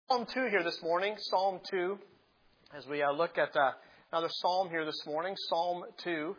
Psalm 2 here this morning, Psalm 2, as we look at another psalm here this morning, Psalm 2.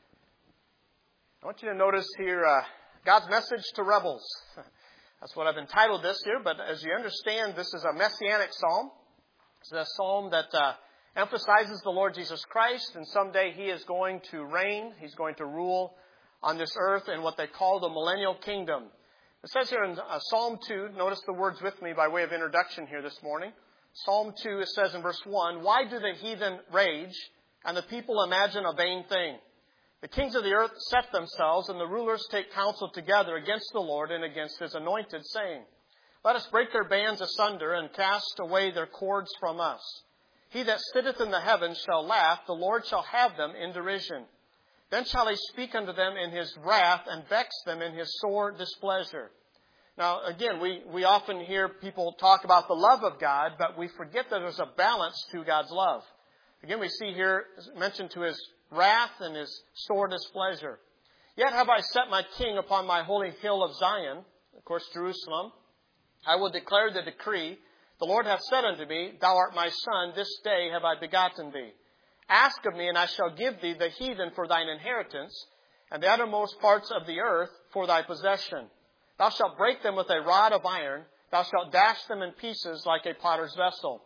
I want you to notice here God's message to rebels. That's what I've entitled this here, but as you understand, this is a messianic psalm. It's a psalm that emphasizes the Lord Jesus Christ, and someday He is going to reign. He's going to rule on this earth in what they call the millennial kingdom. It says here in Psalm 2, notice the words with me by way of introduction here this morning. Psalm 2, it says in verse 1, "Why do the heathen rage and the people imagine a vain thing? The kings of the earth set themselves and the rulers take counsel together against the Lord and against His anointed, saying, Let us break their bands asunder and cast away their cords from us. He that sitteth in the heavens shall laugh, the Lord shall have them in derision. Then shall He speak unto them in His wrath and vex them in His sore displeasure." Now, again, we often hear people talk about the love of God, but we forget that there's a balance to God's love. Again, we see here mentioned to His wrath and His sore displeasure. "Yet have I set my king upon my holy hill of Zion," of course, Jerusalem. "I will declare the decree. The Lord hath said unto me, Thou art my son, this day have I begotten thee. Ask of me, and I shall give thee the heathen for thine inheritance, and the uttermost parts of the earth for thy possession. Thou shalt break them with a rod of iron. Thou shalt dash them in pieces like a potter's vessel.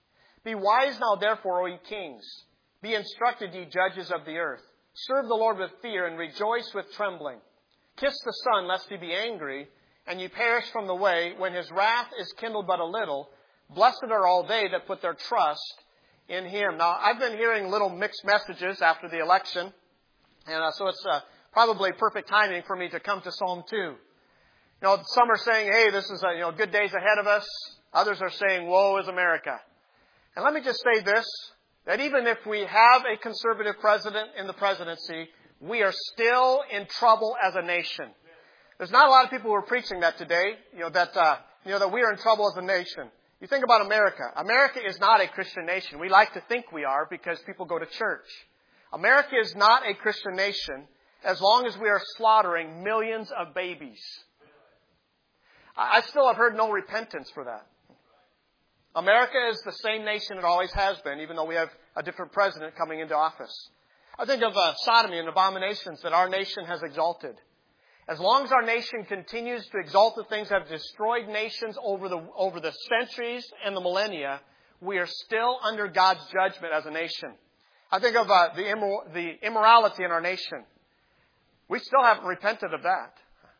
Be wise now, therefore, O ye kings. Be instructed, ye judges of the earth. Serve the Lord with fear, and rejoice with trembling. Kiss the Son, lest He be angry, and ye perish from the way, when His wrath is kindled but a little. Blessed are all they that put their trust in Him." Now, I've been hearing little mixed messages after the election, and so it's probably perfect timing for me to come to Psalm 2. You know, some are saying, hey, this is good days ahead of us. Others are saying, woe is America. And let me just say this, that even if we have a conservative president in the presidency, we are still in trouble as a nation. There's not a lot of people who are preaching that today, that we are in trouble as a nation. You think about America. America is not a Christian nation. We like to think we are because people go to church. America is not a Christian nation as long as we are slaughtering millions of babies. I still have heard no repentance for that. America is the same nation it always has been, even though we have a different president coming into office. I think of sodomy and abominations that our nation has exalted. As long as our nation continues to exalt the things that have destroyed nations over the centuries and the millennia, we are still under God's judgment as a nation. I think of the immorality in our nation. We still haven't repented of that.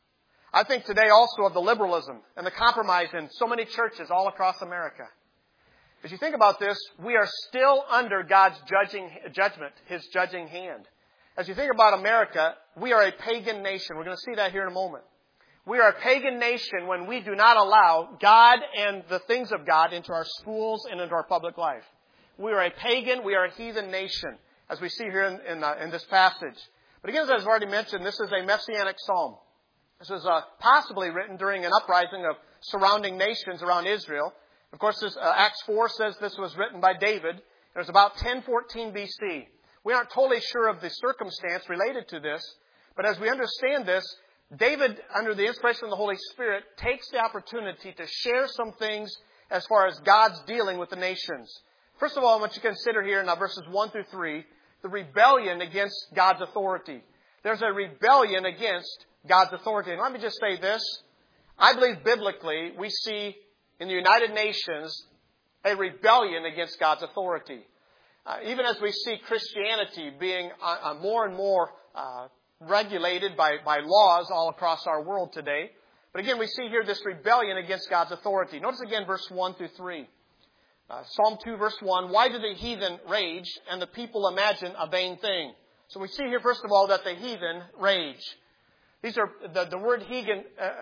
I think today also of the liberalism and the compromise in so many churches all across America. As you think about this, we are still under God's judgment, His judging hand. As you think about America, we are a pagan nation. We're going to see that here in a moment. We are a pagan nation when we do not allow God and the things of God into our schools and into our public life. We are a pagan, we are a heathen nation, as we see here in this passage. But again, as I've already mentioned, this is a messianic psalm. This was possibly written during an uprising of surrounding nations around Israel. Of course, Acts 4 says this was written by David. It was about 1014 BC. We aren't totally sure of the circumstance related to this, but as we understand this, David, under the inspiration of the Holy Spirit, takes the opportunity to share some things as far as God's dealing with the nations. First of all, I want you to consider here in verses 1 through 3, the rebellion against God's authority. There's a rebellion against God's authority. And let me just say this. I believe biblically we see in the United Nations a rebellion against God's authority. Even as we see Christianity being more and more regulated by laws all across our world today. But again, we see here this rebellion against God's authority. Notice again verse 1 through 3. Psalm 2 verse 1, "Why do the heathen rage and the people imagine a vain thing?" So we see here first of all that the heathen rage. These are the word heathen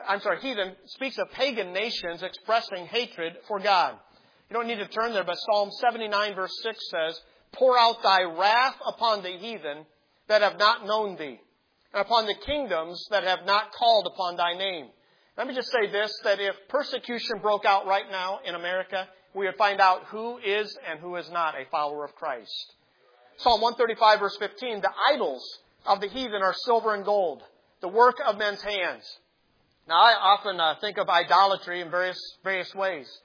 speaks of pagan nations expressing hatred for God. You don't need to turn there, but Psalm 79 verse 6 says, "Pour out thy wrath upon the heathen that have not known thee, and upon the kingdoms that have not called upon thy name." Let me just say this, that if persecution broke out right now in America, we would find out who is and who is not a follower of Christ. Psalm 135 verse 15, "The idols of the heathen are silver and gold, the work of men's hands." Now, I often think of idolatry in various ways.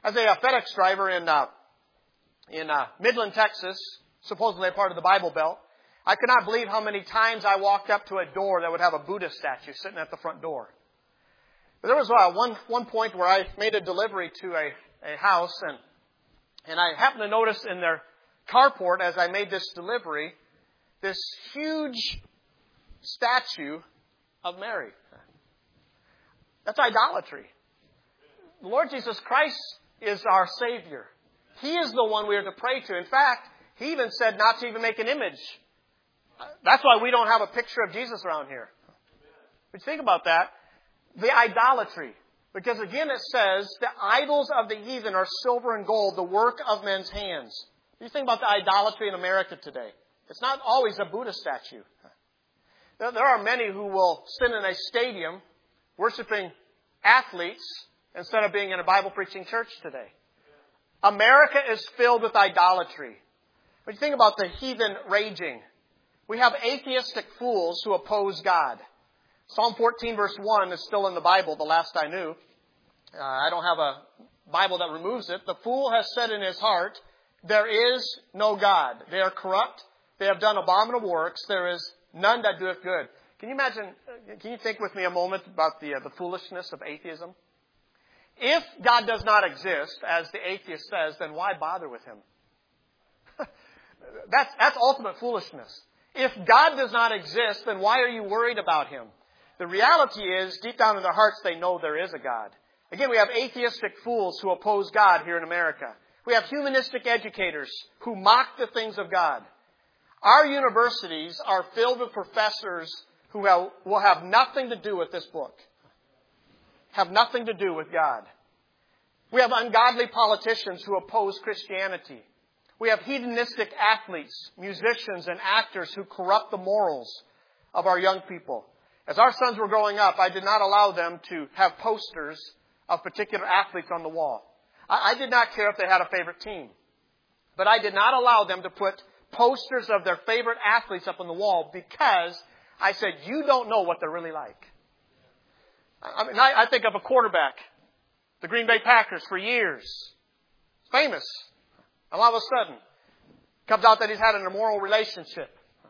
As a FedEx driver in Midland, Texas, supposedly a part of the Bible Belt, I could not believe how many times I walked up to a door that would have a Buddha statue sitting at the front door. But there was one point where I made a delivery to a house, and I happened to notice in their carport as I made this delivery, this huge statue of Mary. That's idolatry. The Lord Jesus Christ is our Savior. He is the one we are to pray to. In fact, He even said not to even make an image. That's why we don't have a picture of Jesus around here. But you think about that, the idolatry. Because again it says, the idols of the heathen are silver and gold, the work of men's hands. You think about the idolatry in America today. It's not always a Buddha statue. There are many who will sit in a stadium worshiping athletes instead of being in a Bible-preaching church today. America is filled with idolatry. When you think about the heathen raging, we have atheistic fools who oppose God. Psalm 14 verse 1 is still in the Bible, the last I knew. I don't have a Bible that removes it. The fool has said in his heart, there is no God. They are corrupt. They have done abominable works. There is none that doeth good. Can you imagine, can you think with me a moment about the foolishness of atheism? If God does not exist, as the atheist says, then why bother with Him? That's ultimate foolishness. If God does not exist, then why are you worried about Him? The reality is, deep down in their hearts, they know there is a God. Again, we have atheistic fools who oppose God here in America. We have humanistic educators who mock the things of God. Our universities are filled with professors who will have nothing to do with this book. Have nothing to do with God. We have ungodly politicians who oppose Christianity. We have hedonistic athletes, musicians, and actors who corrupt the morals of our young people. As our sons were growing up, I did not allow them to have posters of particular athletes on the wall. I did not care if they had a favorite team. But I did not allow them to put posters of their favorite athletes up on the wall because I said, you don't know what they're really like. I mean, I think of a quarterback, the Green Bay Packers, for years. Famous. And all of a sudden, comes out that he's had an immoral relationship.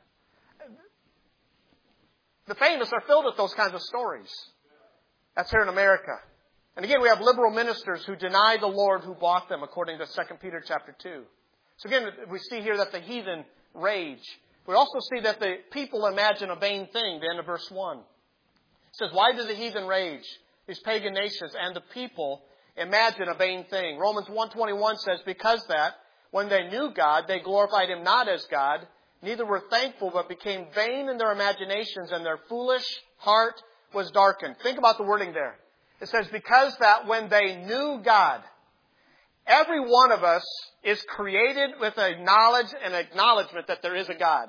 The famous are filled with those kinds of stories. That's here in America. And again, we have liberal ministers who deny the Lord who bought them, according to 2 Peter chapter 2. So again, we see here that the heathen rage. We also see that the people imagine a vain thing, the end of verse 1. It says, why do the heathen rage? These pagan nations and the people imagine a vain thing. Romans 1:21 says, because that, when they knew God, they glorified Him not as God, neither were thankful, but became vain in their imaginations, and their foolish heart was darkened. Think about the wording there. It says, because that when they knew God, every one of us is created with a knowledge and acknowledgement that there is a God.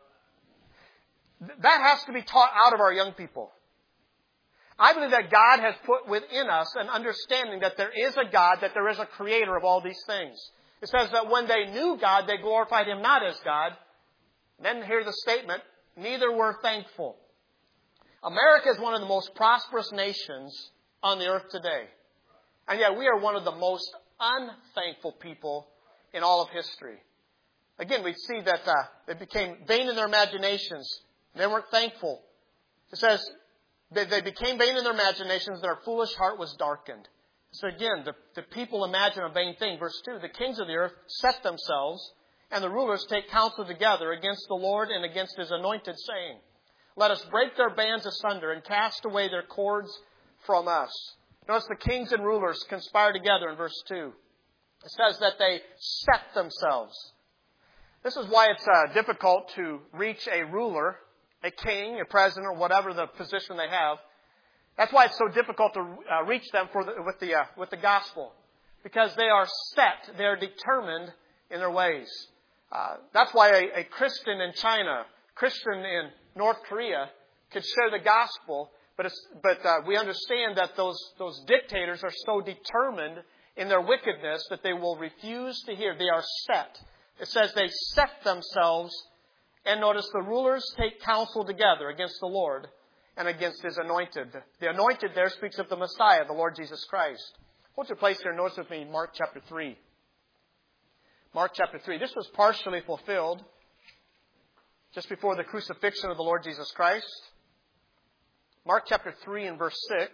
That has to be taught out of our young people. I believe that God has put within us an understanding that there is a God, that there is a creator of all these things. It says that when they knew God, they glorified Him not as God. Then here's the statement, neither were thankful. America is one of the most prosperous nations on the earth today. And yet we are one of the most unthankful people in all of history. Again, we see that they became vain in their imaginations. They weren't thankful. It says they became vain in their imaginations. Their foolish heart was darkened. So again, the people imagine a vain thing. Verse 2, the kings of the earth set themselves, and the rulers take counsel together against the Lord and against His anointed, saying, let us break their bands asunder and cast away their cords from us. Notice the kings and rulers conspire together in verse 2. It says that they set themselves. This is why it's difficult to reach a ruler, a king, a president, or whatever the position they have. That's why it's so difficult to reach them with the gospel. Because they are set, they are determined in their ways. That's why a Christian in China, Christian in North Korea could share the gospel, but we understand that those dictators are so determined in their wickedness that they will refuse to hear. They are set. It says they set themselves, and notice the rulers take counsel together against the Lord and against His anointed. The anointed there speaks of the Messiah, the Lord Jesus Christ. Hold your place here. Notice with me Mark chapter 3. Mark chapter 3. This was partially fulfilled just before the crucifixion of the Lord Jesus Christ. Mark chapter 3 and verse 6.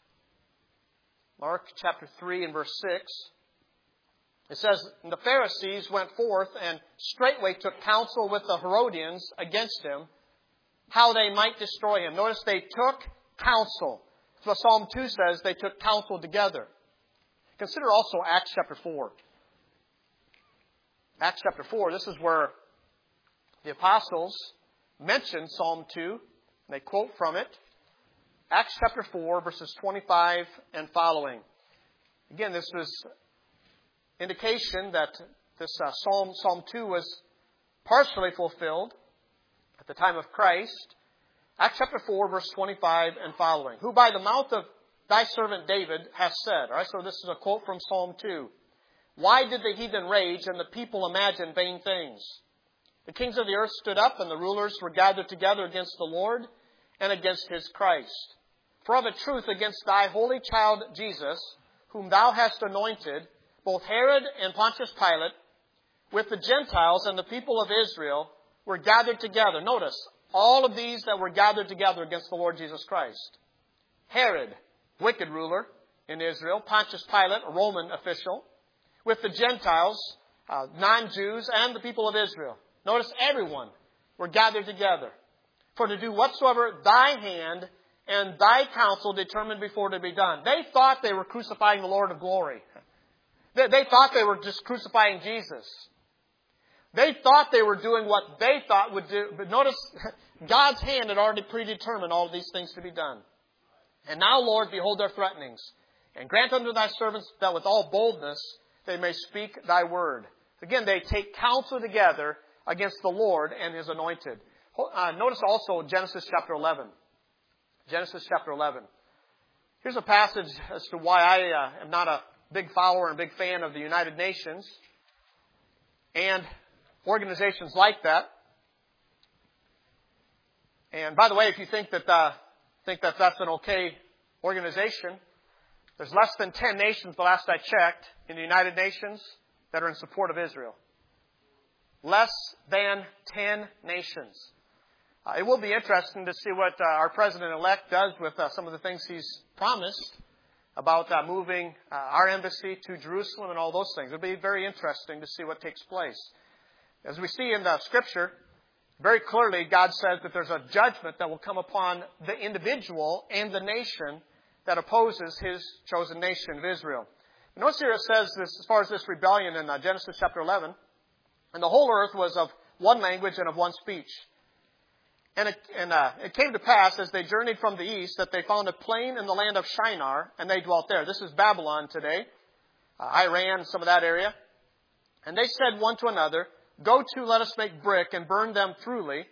Mark chapter 3 and verse 6. It says, "And the Pharisees went forth and straightway took counsel with the Herodians against him, how they might destroy him." Notice they took counsel. That's what Psalm 2 says. They took counsel together. Consider also Acts chapter 4. Acts chapter 4, this is where the apostles mention Psalm 2. And they quote from it. Acts chapter 4, verses 25 and following. Again, this was indication that this Psalm 2 was partially fulfilled at the time of Christ. Acts chapter 4, verse 25 and following. "Who by the mouth of thy servant David hath said." All right, so this is a quote from Psalm 2. "Why did the heathen rage and the people imagine vain things? The kings of the earth stood up and the rulers were gathered together against the Lord and against his Christ. For of a truth against thy holy child Jesus, whom thou hast anointed, both Herod and Pontius Pilate, with the Gentiles and the people of Israel, were gathered together." Notice, all of these that were gathered together against the Lord Jesus Christ. Herod, wicked ruler in Israel. Pontius Pilate, a Roman official. With the Gentiles, non-Jews, and the people of Israel. Notice everyone were gathered together. "For to do whatsoever thy hand and thy counsel determined before to be done." They thought they were crucifying the Lord of glory. They thought they were just crucifying Jesus. They thought they were doing what they thought would do. But notice, God's hand had already predetermined all of these things to be done. "And now, Lord, behold their threatenings. And grant unto thy servants that with all boldness they may speak thy word." Again, they take counsel together against the Lord and his anointed. Notice also Genesis chapter 11. Genesis chapter 11. Here's a passage as to why I am not a big follower and big fan of the United Nations and organizations like that. And by the way, if you think that that's an okay organization, there's less than 10 nations, the last I checked, in the United Nations that are in support of Israel. Less than 10 nations. It will be interesting to see what our President-elect does with some of the things he's promised about moving our embassy to Jerusalem and all those things. It'll be very interesting to see what takes place. As we see in the Scripture, very clearly God says that there's a judgment that will come upon the individual and the nation that opposes his chosen nation of Israel. And notice here it says this, as far as this rebellion in Genesis chapter 11, "And the whole earth was of one language and of one speech. And it came to pass, as they journeyed from the east, that they found a plain in the land of Shinar, and they dwelt there." This is Babylon today, Iran, some of that area. "And they said one to another, Go to, let us make brick, and burn them throughly.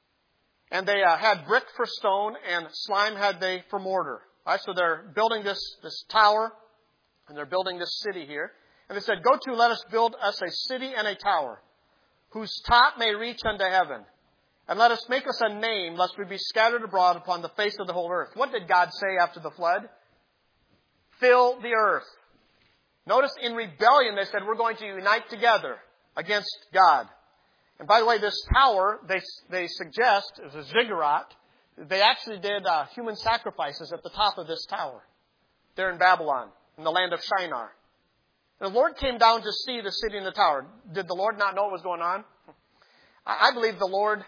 And they had brick for stone, and slime had they for mortar." All right, so they're building this tower, and they're building this city here. "And they said, Go to, let us build us a city and a tower, whose top may reach unto heaven. And let us make us a name, lest we be scattered abroad upon the face of the whole earth." What did God say after the flood? Fill the earth. Notice in rebellion they said, we're going to unite together against God. And by the way, this tower, they suggest, is a ziggurat. They actually did human sacrifices at the top of this tower. There in Babylon, in the land of Shinar. The Lord came down to see the city and the tower. Did the Lord not know what was going on? I believe the Lord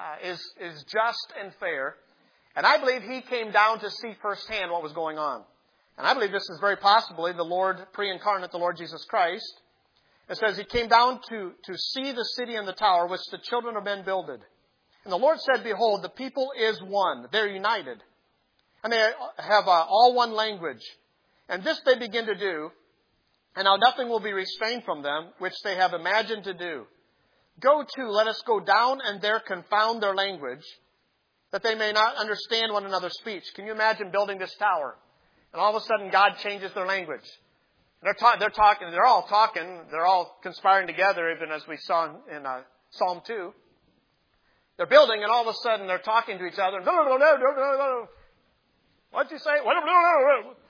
is just and fair. And I believe He came down to see firsthand what was going on. And I believe this is very possibly the Lord, pre-incarnate, the Lord Jesus Christ. It says He came down to see the city and the tower which the children of men builded. And the Lord said, Behold, the people is one. They're united. And they have all one language. And this they begin to do. And now nothing will be restrained from them, which they have imagined to do. Go to, let us go down and there confound their language, that they may not understand one another's speech. Can you imagine building this tower? And all of a sudden God changes their language. They're all talking, they're all conspiring together, even as we saw in Psalm 2. They're building, and all of a sudden they're talking to each other. What'd you say?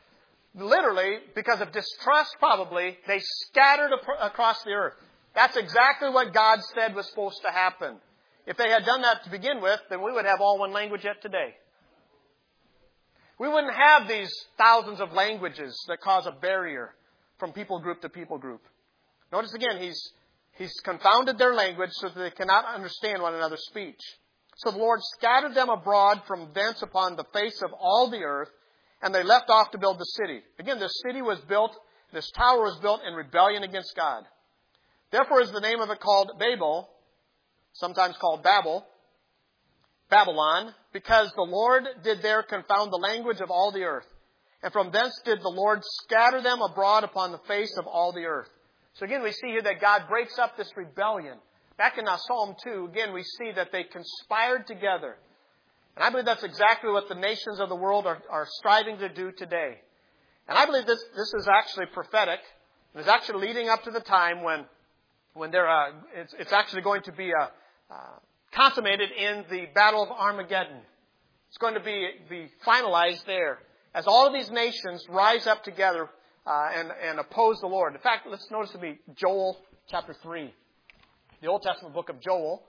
literally, because of distrust probably, they scattered across the earth. That's exactly what God said was supposed to happen. If they had done that to begin with, then we would have all one language yet today. We wouldn't have these thousands of languages that cause a barrier from people group to people group. Notice again, He's confounded their language so that they cannot understand one another's speech. So the Lord scattered them abroad from thence upon the face of all the earth, and they left off to build the city. Again, this city was built, this tower was built in rebellion against God. Therefore is the name of it called Babel, sometimes called Babylon, because the Lord did there confound the language of all the earth. And from thence did the Lord scatter them abroad upon the face of all the earth. So again, we see here that God breaks up this rebellion. Back in Psalm 2, again, we see that they conspired together. And I believe that's exactly what the nations of the world are striving to do today. And I believe this is actually prophetic. It is actually leading up to the time when it's actually going to be consummated in the Battle of Armageddon. It's going to be finalized there as all of these nations rise up together and oppose the Lord. In fact, let's notice to be Joel chapter 3, the Old Testament book of Joel.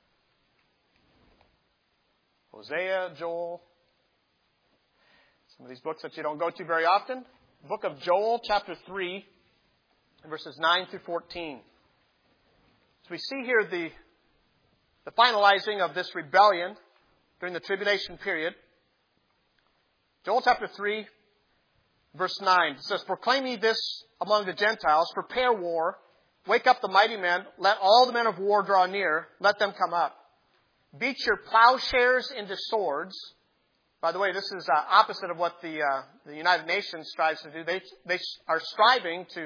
Hosea, Joel. Some of these books that you don't go to very often. Book of Joel chapter 3, verses 9 through 14. So we see here the finalizing of this rebellion during the tribulation period. Joel chapter 3, verse 9. It says, "Proclaim ye this among the Gentiles, prepare war, wake up the mighty men, let all the men of war draw near, let them come up. Beat your plowshares into swords." By the way, this is opposite of what the United Nations strives to do. They are striving to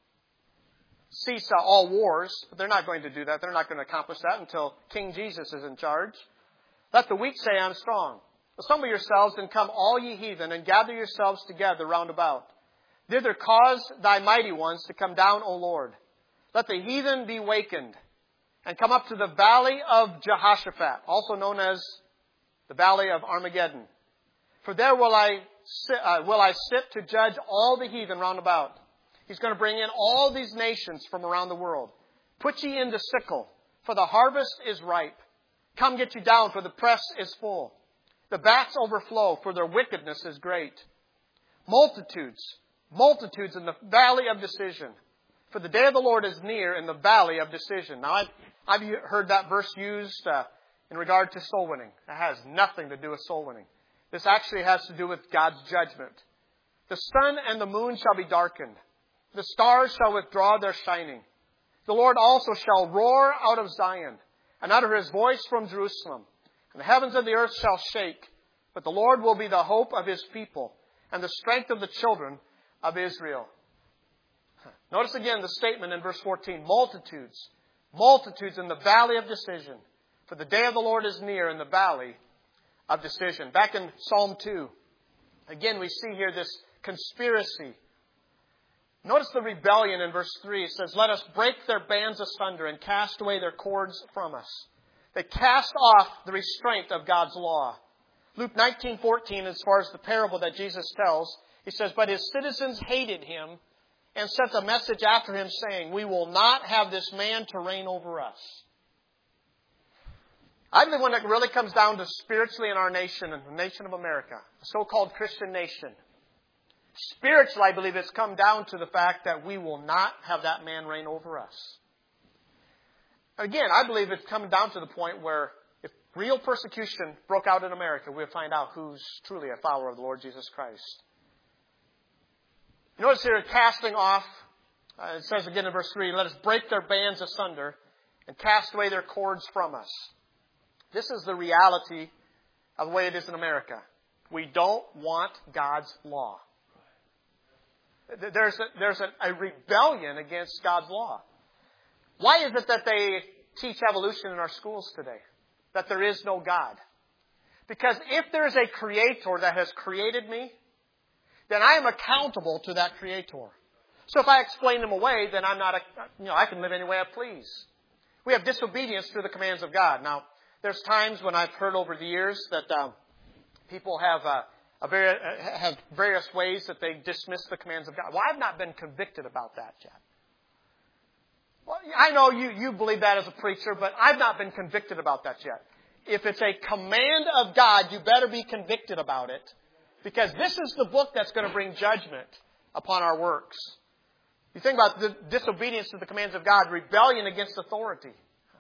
cease all wars, but they're not going to do that. They're not going to accomplish that until King Jesus is in charge. "Let the weak say, I'm strong. Assemble yourselves and come all ye heathen, and gather yourselves together round about. Thither cause thy mighty ones to come down, O Lord. Let the heathen be wakened, and come up to the valley of Jehoshaphat," also known as the valley of Armageddon. "For there will I sit to judge all the heathen round about." He's going to bring in all these nations from around the world. "Put ye in the sickle, for the harvest is ripe. Come get you down, for the press is full. The vats overflow, for their wickedness is great. Multitudes in the valley of decision. For the day of the Lord is near in the valley of decision." Now, I've heard that verse used in regard to soul winning. It has nothing to do with soul winning. This actually has to do with God's judgment. "The sun and the moon shall be darkened. The stars shall withdraw their shining. The Lord also shall roar out of Zion, and utter his voice from Jerusalem. And the heavens and the earth shall shake. But the Lord will be the hope of his people, and the strength of the children of Israel." Notice again the statement in verse 14. Multitudes in the valley of decision. For the day of the Lord is near in the valley of decision. Back in Psalm 2, again we see here this conspiracy. Notice the rebellion in verse 3. It says, "Let us break their bands asunder and cast away their cords from us." They cast off the restraint of God's law. Luke 19:14, as far as the parable that Jesus tells, he says, "But his citizens hated him and sent a message after him saying, 'We will not have this man to reign over us.'" I believe when it really comes down to spiritually in our nation, and the nation of America, a so-called Christian nation, spiritually I believe it's come down to the fact that we will not have that man reign over us. Again, I believe it's come down to the point where if real persecution broke out in America, we'll find out who's truly a follower of the Lord Jesus Christ. Notice here, casting off, it says again in verse 3, "Let us break their bands asunder and cast away their cords from us." This is the reality of the way it is in America. We don't want God's law. There's a rebellion against God's law. Why is it that they teach evolution in our schools today? That there is no God. Because if there's a creator that has created me, then I am accountable to that creator. So if I explain him away, then I'm not, I can live any way I please. We have disobedience to the commands of God. Now, there's times when I've heard over the years that people have have various ways that they dismiss the commands of God. Well, I've not been convicted about that yet. Well, I know you believe that as a preacher, but I've not been convicted about that yet. If it's a command of God, you better be convicted about it, because this is the book that's going to bring judgment upon our works. You think about the disobedience to the commands of God, rebellion against authority.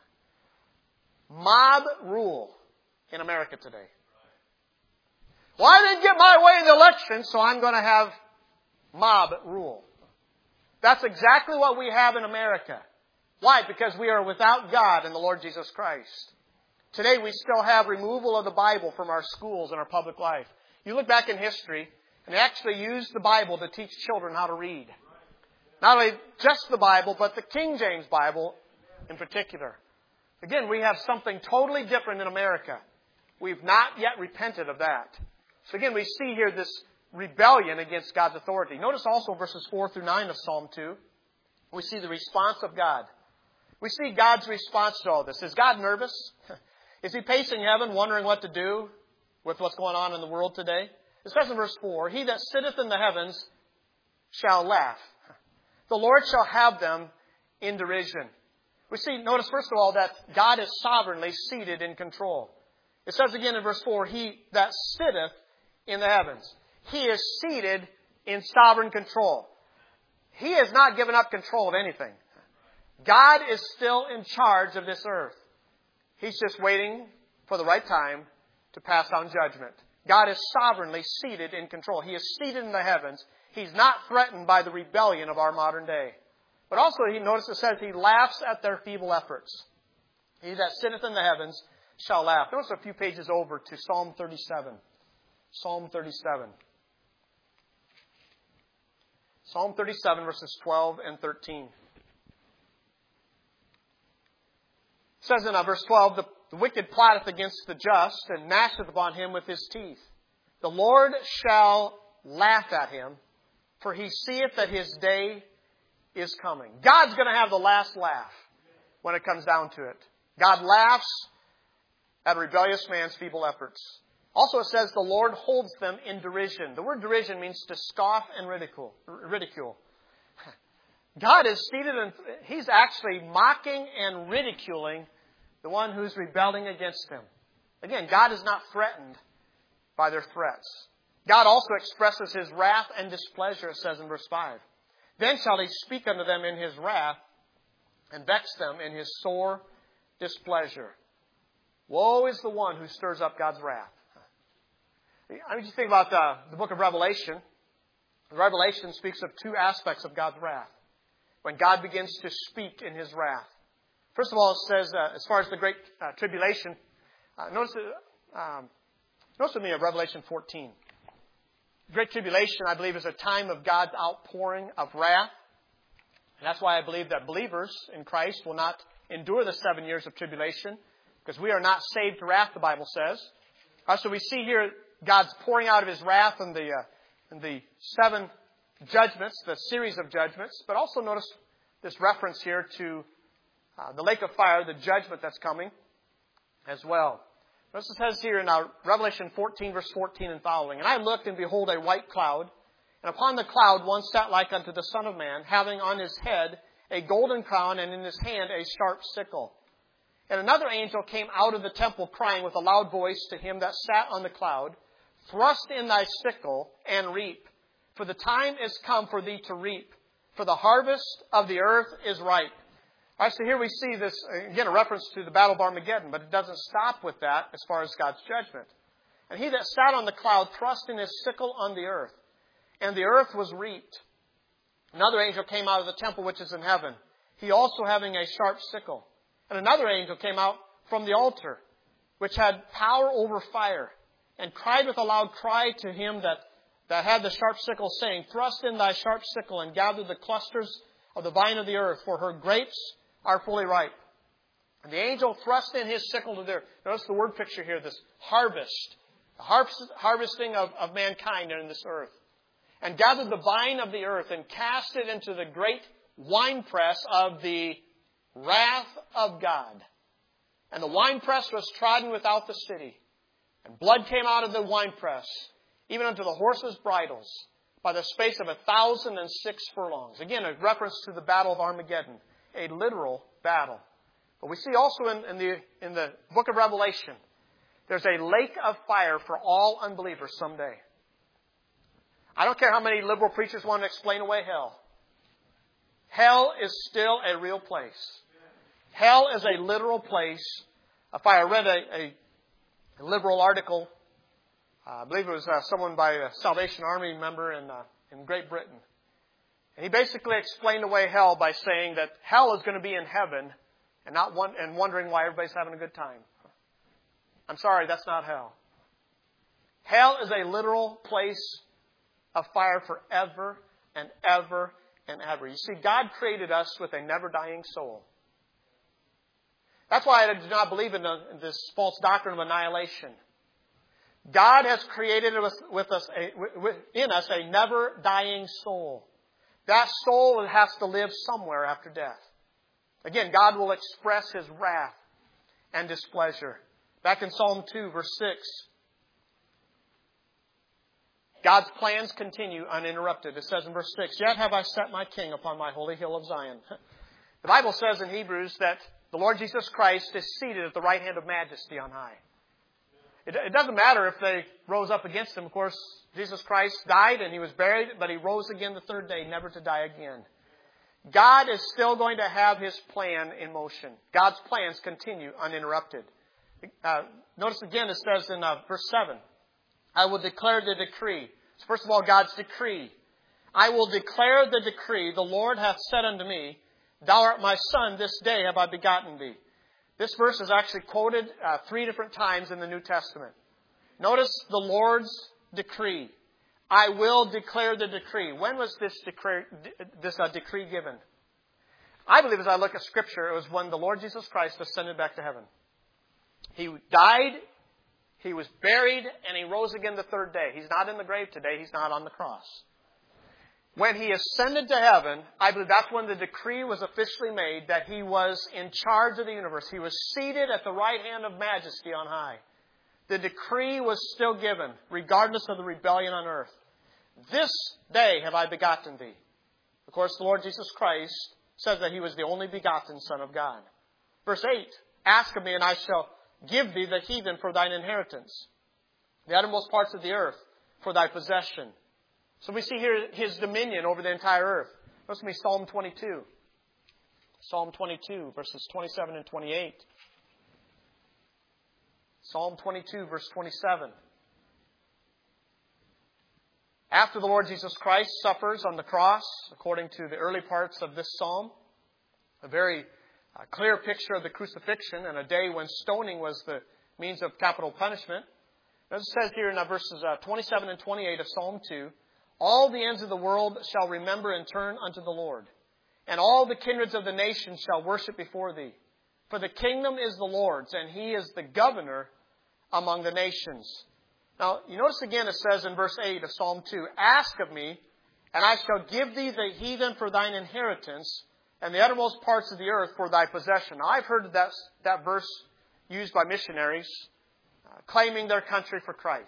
Mob rule in America today. Well, I didn't get my way in the election, so I'm going to have mob rule. That's exactly what we have in America. Why? Because we are without God and the Lord Jesus Christ. Today we still have removal of the Bible from our schools and our public life. You look back in history, and they actually used the Bible to teach children how to read. Not only just the Bible, but the King James Bible in particular. Again, we have something totally different in America. We've not yet repented of that. So again, we see here this rebellion against God's authority. Notice also verses 4 through 9 of Psalm 2. We see the response of God. We see God's response to all this. Is God nervous? Is He pacing heaven, wondering what to do with what's going on in the world today? It says in verse 4, He that sitteth in the heavens shall laugh. The Lord shall have them in derision. We see, notice first of all, that God is sovereignly seated in control. It says again in verse 4, He that sitteth in the heavens. He is seated in sovereign control. He has not given up control of anything. God is still in charge of this earth. He's just waiting for the right time to pass on judgment. God is sovereignly seated in control. He is seated in the heavens. He's not threatened by the rebellion of our modern day. But also, notice it says, He laughs at their feeble efforts. He that sitteth in the heavens shall laugh. Notice a few pages over to Psalm 37. Psalm 37. Psalm 37, verses 12 and 13. It says in verse 12, The wicked plotteth against the just, and gnasheth upon him with his teeth. The Lord shall laugh at him, for he seeth that his day is coming. God's going to have the last laugh when it comes down to it. God laughs at a rebellious man's feeble efforts. Also it says the Lord holds them in derision. The word derision means to scoff and ridicule. God is seated and He's actually mocking and ridiculing the one who's rebelling against Him. Again, God is not threatened by their threats. God also expresses His wrath and displeasure, it says in verse 5. Then shall He speak unto them in His wrath, and vex them in His sore displeasure. Woe is the one who stirs up God's wrath. I mean, you think about the book of Revelation. Revelation speaks of two aspects of God's wrath. When God begins to speak in His wrath. First of all, it says, as far as the Great Tribulation, notice with me of Revelation 14. Great Tribulation, I believe, is a time of God's outpouring of wrath. And that's why I believe that believers in Christ will not endure the 7 years of tribulation, because we are not saved to wrath, the Bible says. So we see here God's pouring out of His wrath in the 7 judgments, the series of judgments. But also notice this reference here to the lake of fire, the judgment that's coming as well. Notice it says here in Revelation 14, verse 14 and following, And I looked, and behold, a white cloud, and upon the cloud one sat like unto the Son of Man, having on his head a golden crown, and in his hand a sharp sickle. And another angel came out of the temple, crying with a loud voice to him that sat on the cloud, Thrust in thy sickle, and reap, for the time is come for thee to reap, for the harvest of the earth is ripe. All right, so here we see this, again, a reference to the Battle of Armageddon, but it doesn't stop with that as far as God's judgment. And he that sat on the cloud thrust in his sickle on the earth, and the earth was reaped. Another angel came out of the temple which is in heaven, he also having a sharp sickle. And another angel came out from the altar, which had power over fire, and cried with a loud cry to him that had the sharp sickle, saying, Thrust in thy sharp sickle, and gather the clusters of the vine of the earth, for her grapes are fully ripe. And the angel thrust in his sickle to the earth. Notice the word picture here, this harvest. The harvesting of mankind in this earth. And gathered the vine of the earth, and cast it into the great winepress of the wrath of God. And the winepress was trodden without the city. And blood came out of the winepress even unto the horses' bridles, by the space of 1,006 furlongs. Again, a reference to the Battle of Armageddon, a literal battle. But we see also in the book of Revelation, there's a lake of fire for all unbelievers someday. I don't care how many liberal preachers want to explain away hell. Hell is still a real place. Hell is a literal place of fire. I read a liberal article. I believe it was someone by a Salvation Army member in Great Britain. And he basically explained away hell by saying that hell is going to be in heaven and wondering why everybody's having a good time. I'm sorry, that's not hell. Hell is a literal place of fire forever and ever and ever. You see, God created us with a never-dying soul. That's why I do not believe in this false doctrine of annihilation. God has created in us a never-dying soul. That soul has to live somewhere after death. Again, God will express His wrath and displeasure. Back in Psalm 2, verse 6, God's plans continue uninterrupted. It says in verse 6, Yet have I set my king upon my holy hill of Zion. The Bible says in Hebrews that the Lord Jesus Christ is seated at the right hand of majesty on high. It doesn't matter if they rose up against Him. Of course, Jesus Christ died and He was buried, but He rose again the third day, never to die again. God is still going to have His plan in motion. God's plans continue uninterrupted. Notice again it says in verse 7, I will declare the decree. So first of all, God's decree. I will declare the decree. The Lord hath said unto me, Thou art my son, this day have I begotten thee. This verse is actually quoted 3 different times in the New Testament. Notice the Lord's decree. I will declare the decree. When was this decree given? I believe as I look at Scripture, it was when the Lord Jesus Christ ascended back to heaven. He died, He was buried, and He rose again the third day. He's not in the grave today. He's not on the cross. When He ascended to heaven, I believe that's when the decree was officially made that He was in charge of the universe. He was seated at the right hand of majesty on high. The decree was still given, regardless of the rebellion on earth. This day have I begotten thee. Of course, the Lord Jesus Christ says that He was the only begotten Son of God. Verse 8, Ask of me, and I shall give thee the heathen for thine inheritance, the uttermost parts of the earth for thy possession. So we see here His dominion over the entire earth. Listen to me, Psalm 22. Psalm 22, verses 27 and 28. Psalm 22, verse 27. After the Lord Jesus Christ suffers on the cross, according to the early parts of this psalm, a very clear picture of the crucifixion and a day when stoning was the means of capital punishment. As it says here in verses 27 and 28 of Psalm 2, All the ends of the world shall remember and turn unto the Lord, and all the kindreds of the nations shall worship before thee. For the kingdom is the Lord's, and He is the governor among the nations. Now, you notice again it says in verse 8 of Psalm 2, Ask of me, and I shall give thee the heathen for thine inheritance, and the uttermost parts of the earth for thy possession. Now, I've heard that verse used by missionaries claiming their country for Christ.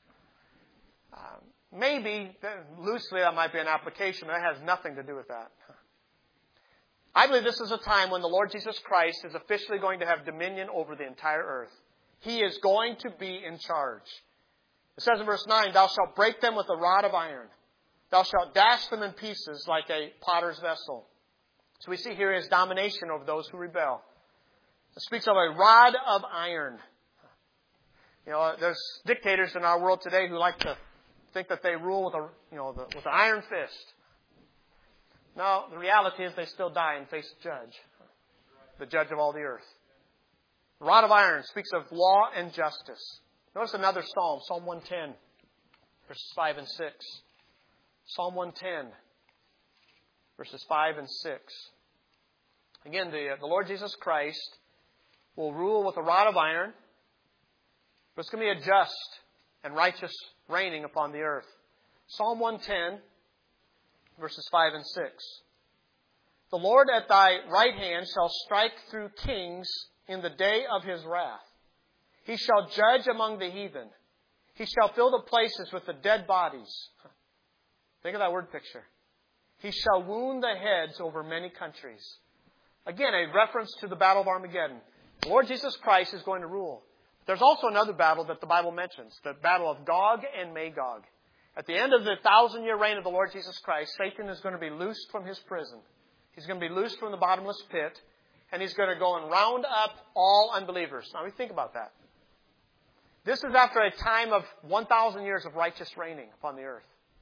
Maybe, loosely, that might be an application, but that has nothing to do with that. I believe this is a time when the Lord Jesus Christ is officially going to have dominion over the entire earth. He is going to be in charge. It says in verse 9, Thou shalt break them with a rod of iron. Thou shalt dash them in pieces like a potter's vessel. So we see here His domination over those who rebel. It speaks of a rod of iron. You know, there's dictators in our world today who like to think that they rule with with an iron fist. No, the reality is they still die and face the judge of all the earth. The rod of iron speaks of law and justice. Notice another psalm, Psalm 110, verses 5 and 6. Psalm 110, verses 5 and 6. Again, the Lord Jesus Christ will rule with a rod of iron, but it's going to be a just and righteous reigning upon the earth. Psalm 110, verses 5 and 6. The Lord at thy right hand shall strike through kings in the day of His wrath. He shall judge among the heathen. He shall fill the places with the dead bodies. Think of that word picture. He shall wound the heads over many countries. Again, a reference to the Battle of Armageddon. The Lord Jesus Christ is going to rule. There's also another battle that the Bible mentions, the battle of Gog and Magog. At the end of the 1,000-year reign of the Lord Jesus Christ, Satan is going to be loosed from his prison. He's going to be loosed from the bottomless pit, and he's going to go and round up all unbelievers. Now, we think about that. This is after a time of 1,000 years of righteous reigning upon the earth.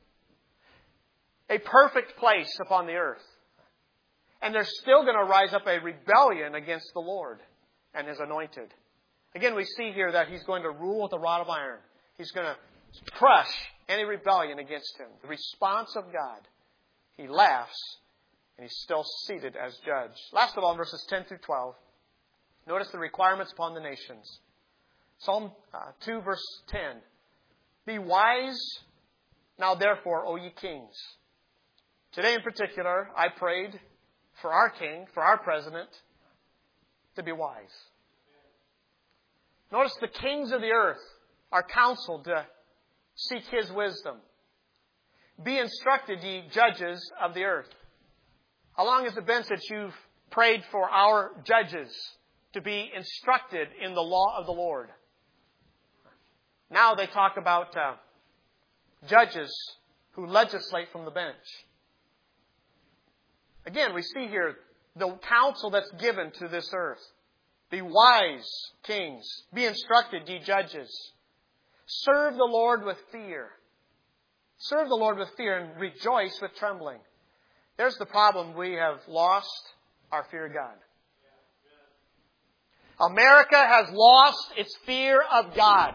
A perfect place upon the earth. And there's still going to rise up a rebellion against the Lord and His anointed. Again, we see here that He's going to rule with a rod of iron. He's going to crush any rebellion against Him. The response of God. He laughs, and He's still seated as judge. Last of all, verses 10 through 12. Notice the requirements upon the nations. Psalm 2, verse 10. Be wise now therefore, O ye kings. Today in particular, I prayed for our king, for our president, to be wise. Notice the kings of the earth are counseled to seek His wisdom. Be instructed, ye judges of the earth. How long has it been since you've prayed for our judges to be instructed in the law of the Lord? Now they talk about judges who legislate from the bench. Again, we see here the counsel that's given to this earth. Be wise, kings. Be instructed, ye judges. Serve the Lord with fear. Serve the Lord with fear and rejoice with trembling. There's the problem. We have lost our fear of God. America has lost its fear of God.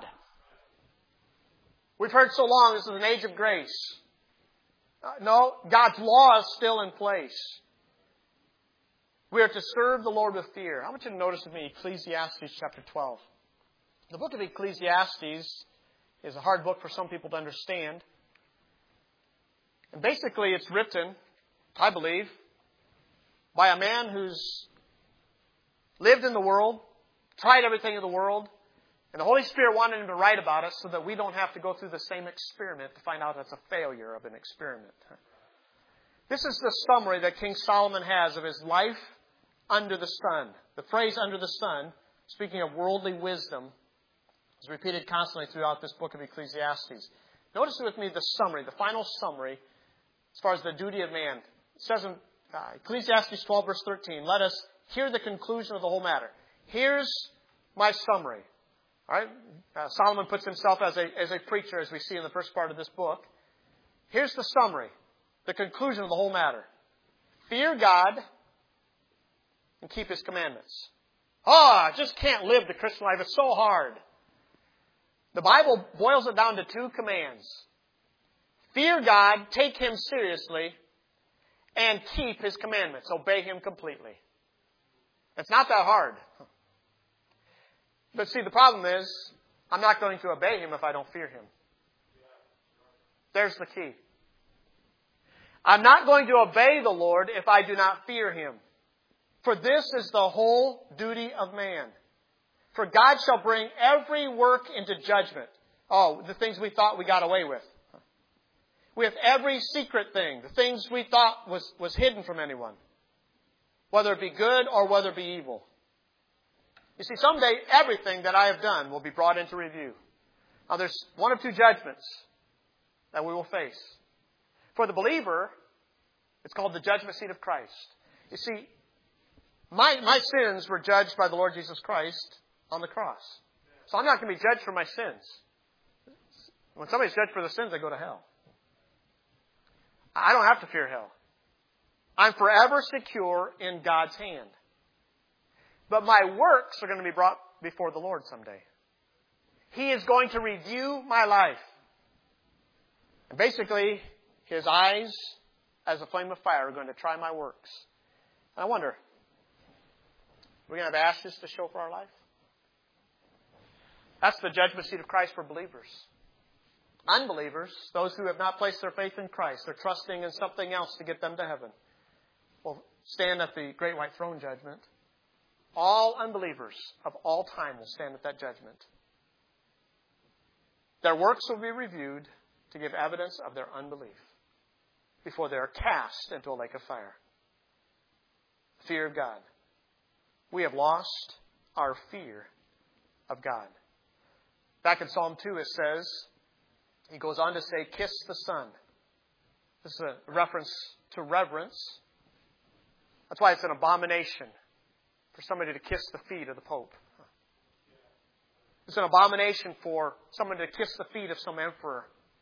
We've heard so long, this is an age of grace. No, God's law is still in place. We are to serve the Lord with fear. I want you to notice with me Ecclesiastes chapter 12. The book of Ecclesiastes is a hard book for some people to understand. And basically it's written, I believe, by a man who's lived in the world, tried everything in the world, and the Holy Spirit wanted him to write about it so that we don't have to go through the same experiment to find out it's a failure of an experiment. This is the summary that King Solomon has of his life under the sun. The phrase under the sun, speaking of worldly wisdom, is repeated constantly throughout this book of Ecclesiastes. Notice with me the summary, the final summary, as far as the duty of man. It says in Ecclesiastes 12, verse 13, let us hear the conclusion of the whole matter. Here's my summary. All right? Solomon puts himself as a preacher, as we see in the first part of this book. Here's the summary, the conclusion of the whole matter. Fear God and keep His commandments. I just can't live the Christian life. It's so hard. The Bible boils it down to two commands. Fear God, take Him seriously, and keep His commandments. Obey Him completely. It's not that hard. But see, the problem is, I'm not going to obey Him if I don't fear Him. There's the key. I'm not going to obey the Lord if I do not fear Him. For this is the whole duty of man. For God shall bring every work into judgment. Oh, the things we thought we got away with. With every secret thing, the things we thought was hidden from anyone. Whether it be good or whether it be evil. You see, someday everything that I have done will be brought into review. Now there's one of two judgments that we will face. For the believer, it's called the judgment seat of Christ. You see, my sins were judged by the Lord Jesus Christ on the cross. So I'm not going to be judged for my sins. When somebody's judged for the sins, they go to hell. I don't have to fear hell. I'm forever secure in God's hand. But my works are going to be brought before the Lord someday. He is going to review my life. And basically, His eyes, as a flame of fire, are going to try my works. And I wonder, are we going to have ashes to show for our life? That's the judgment seat of Christ for believers. Unbelievers, those who have not placed their faith in Christ, they're trusting in something else to get them to heaven, will stand at the great white throne judgment. All unbelievers of all time will stand at that judgment. Their works will be reviewed to give evidence of their unbelief before they are cast into a lake of fire. Fear of God. We have lost our fear of God. Back in Psalm 2 it says, he goes on to say, kiss the Son. This is a reference to reverence. That's why it's an abomination for somebody to kiss the feet of the Pope. It's an abomination for someone to kiss the feet of some emperor.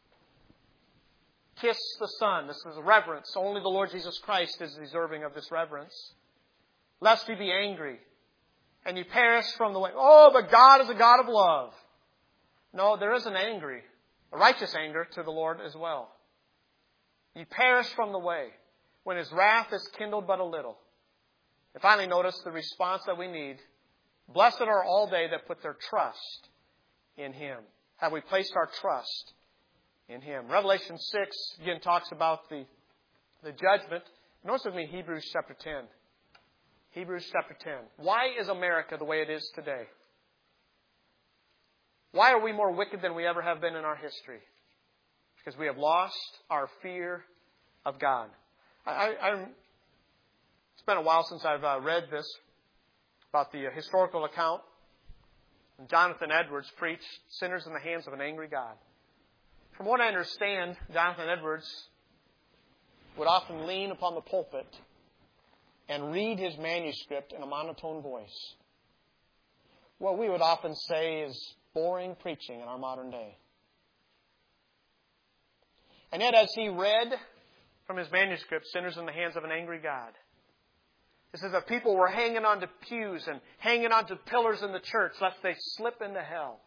Kiss the Son. This is reverence. Only the Lord Jesus Christ is deserving of this reverence. Lest you be angry and you perish from the way. Oh, but God is a God of love. No, there is an angry, a righteous anger to the Lord as well. You perish from the way when His wrath is kindled but a little. And finally, notice the response that we need. Blessed are all they that put their trust in Him. Have we placed our trust in Him? Revelation 6 again talks about the judgment. Notice with me Hebrews chapter 10. Hebrews chapter 10. Why is America the way it is today? Why are we more wicked than we ever have been in our history? Because we have lost our fear of God. It's been a while since I've read this about the historical account. Jonathan Edwards preached Sinners in the Hands of an Angry God. From what I understand, Jonathan Edwards would often lean upon the pulpit and read his manuscript in a monotone voice. What we would often say is boring preaching in our modern day. And yet as he read from his manuscript, Sinners in the Hands of an Angry God, it says that people were hanging onto pews and hanging onto pillars in the church lest they slip into hell.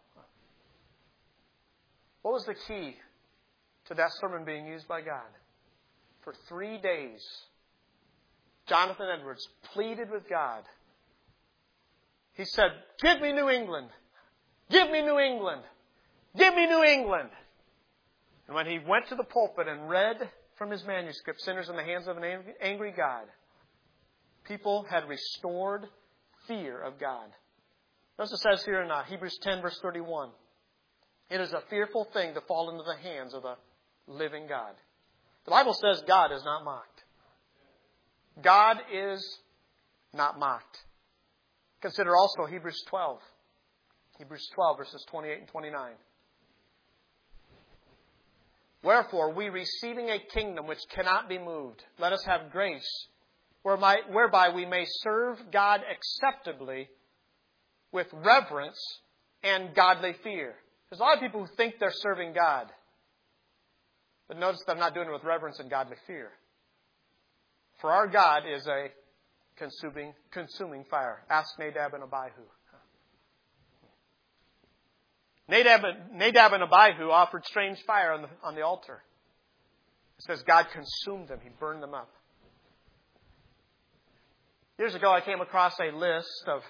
What was the key to that sermon being used by God? For 3 days, Jonathan Edwards pleaded with God. He said, give me New England. Give me New England. Give me New England. And when he went to the pulpit and read from his manuscript, Sinners in the Hands of an Angry God, people had restored fear of God. Notice it says here in Hebrews 10, verse 31, it is a fearful thing to fall into the hands of the living God. The Bible says God is not mocked. God is not mocked. Consider also Hebrews 12. Hebrews 12, verses 28 and 29. Wherefore, we receiving a kingdom which cannot be moved, let us have grace, whereby we may serve God acceptably with reverence and godly fear. There's a lot of people who think they're serving God. But notice they're not doing it with reverence and godly fear. For our God is a consuming fire. Ask Nadab and Abihu. Nadab and Abihu offered strange fire on the altar. It says God consumed them. He burned them up. Years ago, I came across a list of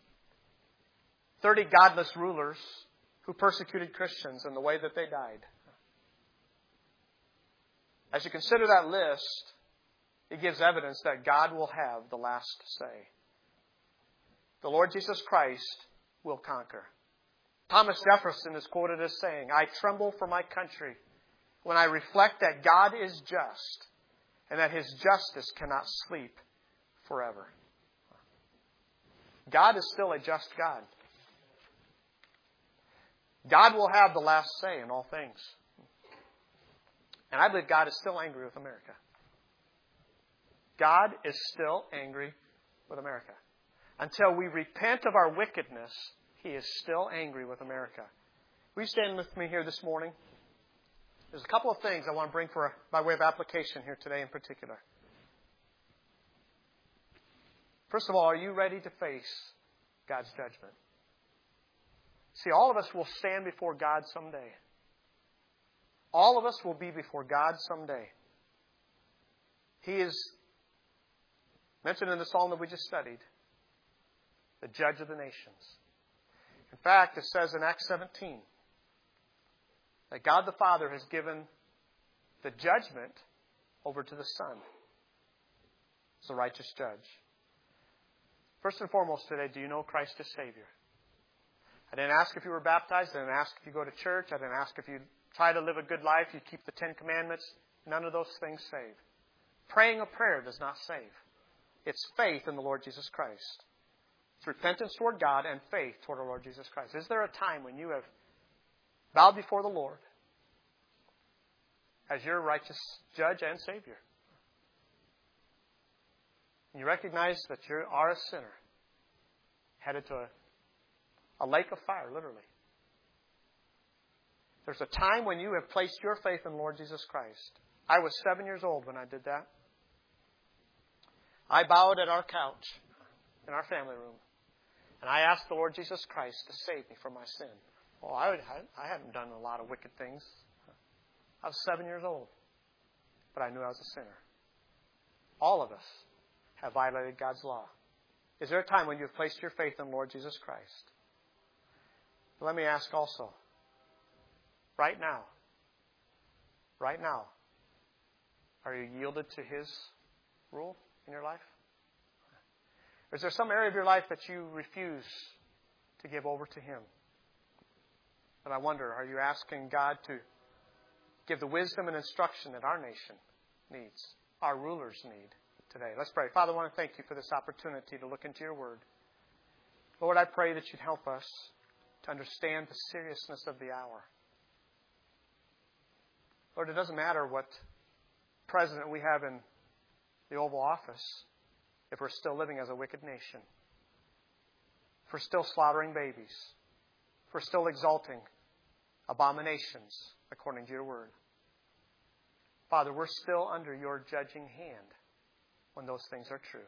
30 godless rulers who persecuted Christians in the way that they died. As you consider that list, it gives evidence that God will have the last say. The Lord Jesus Christ will conquer. Thomas Jefferson is quoted as saying, I tremble for my country when I reflect that God is just and that His justice cannot sleep forever. God is still a just God. God will have the last say in all things. And I believe God is still angry with America. God is still angry with America. Until we repent of our wickedness, He is still angry with America. Will you stand with me here this morning? There's a couple of things I want to bring by way of application here today in particular. First of all, are you ready to face God's judgment? See, all of us will stand before God someday. All of us will be before God someday. He is mentioned in the psalm that we just studied, the judge of the nations. In fact, it says in Acts 17 that God the Father has given the judgment over to the Son as the righteous judge. First and foremost today, do you know Christ as Savior? I didn't ask if you were baptized. I didn't ask if you go to church. I didn't ask if you try to live a good life, you keep the 10 Commandments. None of those things save. Praying a prayer does not save. It's faith in the Lord Jesus Christ. It's repentance toward God and faith toward our Lord Jesus Christ. Is there a time when you have bowed before the Lord as your righteous judge and Savior? And you recognize that you are a sinner, headed to a lake of fire, literally. There's a time when you have placed your faith in the Lord Jesus Christ. I was 7 years old when I did that. I bowed at our couch in our family room, and I asked the Lord Jesus Christ to save me from my sin. Well, I hadn't done a lot of wicked things. I was 7 years old, but I knew I was a sinner. All of us have violated God's law. Is there a time when you have placed your faith in the Lord Jesus Christ? But let me ask also, right now, are you yielded to His rule in your life? Or is there some area of your life that you refuse to give over to Him? And I wonder, are you asking God to give the wisdom and instruction that our nation needs, our rulers need today? Let's pray. Father, I want to thank you for this opportunity to look into your Word. Lord, I pray that you'd help us to understand the seriousness of the hour. Lord, it doesn't matter what president we have in the Oval Office if we're still living as a wicked nation. If we're still slaughtering babies. If we're still exalting abominations according to your word. Father, we're still under your judging hand when those things are true.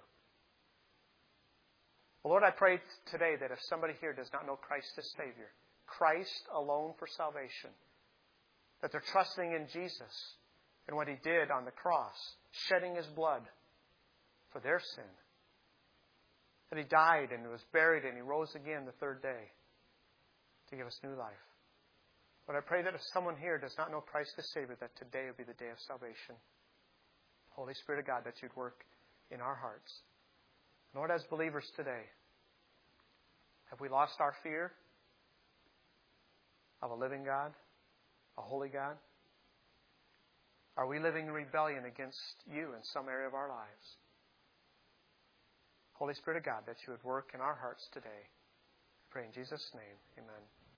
Well, Lord, I pray today that if somebody here does not know Christ as Savior, Christ alone for salvation, that they're trusting in Jesus and what He did on the cross, shedding His blood for their sin. That He died and was buried and He rose again the third day to give us new life. But I pray that if someone here does not know Christ as Savior, that today will be the day of salvation. Holy Spirit of God, that you'd work in our hearts. Lord, as believers today, have we lost our fear of a living God, a holy God? Are we living in rebellion against you in some area of our lives? Holy Spirit of God, that you would work in our hearts today. I pray in Jesus' name, amen.